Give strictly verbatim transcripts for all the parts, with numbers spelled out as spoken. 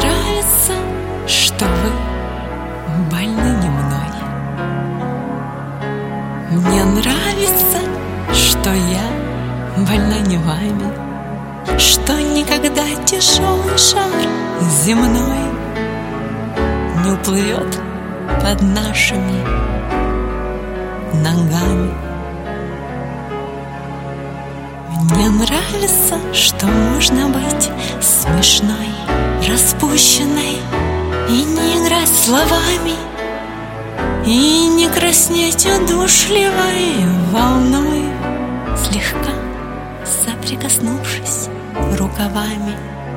нравится, что вы больны не мной. Мне нравится, что я больна не вами, что никогда тяжелый шар земной не уплывет под нашими ногами. Мне нравится, что можно быть смешной, распущенной и не играть словами, и не краснеть удушливой волной, слегка соприкоснувшись рукавами.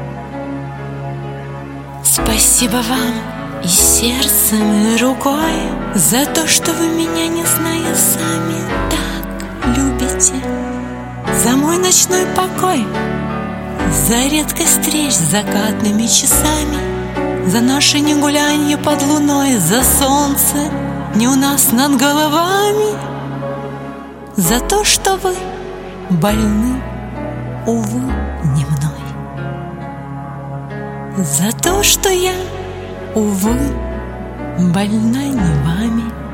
Спасибо вам и сердцем, и рукой за то, что вы меня, не зная сами, так любите. За мой ночной покой, за редкость встреч с закатными часами, за наше негулянье под луной, за солнце не у нас над головами, за то, что вы больны, увы, не мной, за то, что я, увы, больна не вами.